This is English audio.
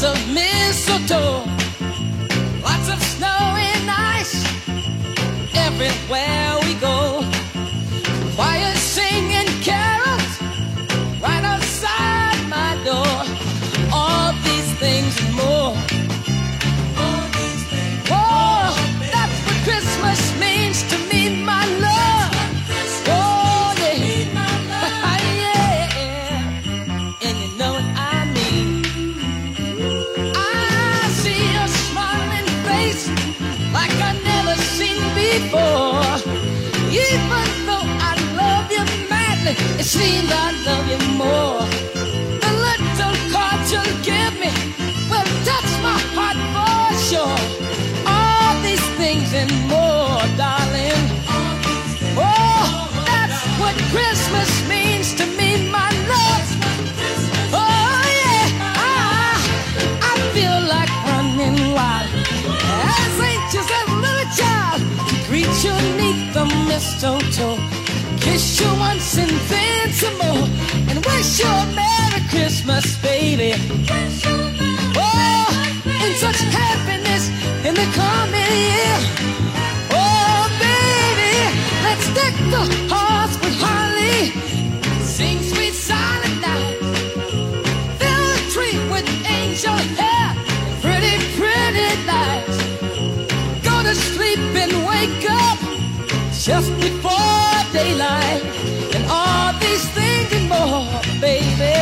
of mistletoe, lots of snow and ice everywhere we go. Choirs singing carols right outside my door. All these things and more. Oh, that's what Christmas means to me, my love. Oh, yeah. Yeah. And you know what I mean. I see your smiling face like I never seen before. Even though I love you madly, it seems I love you more. The little cards you'll give me will touch my heart for sure. All these things and more, darling. Oh, that's what Christmas means to me, my love. Oh, yeah. I feel like running wild as anxious as a little child to greet you neath the mistletoe, kiss you once and then some more, and wish you a Merry Christmas, baby. Oh, and such happiness in the coming year. Oh, baby, let's deck the halls with holly, sing sweet silent night, fill the tree with angel hair and pretty, pretty lights. Go to sleep and wake up just before daylight, and all these things and more, baby.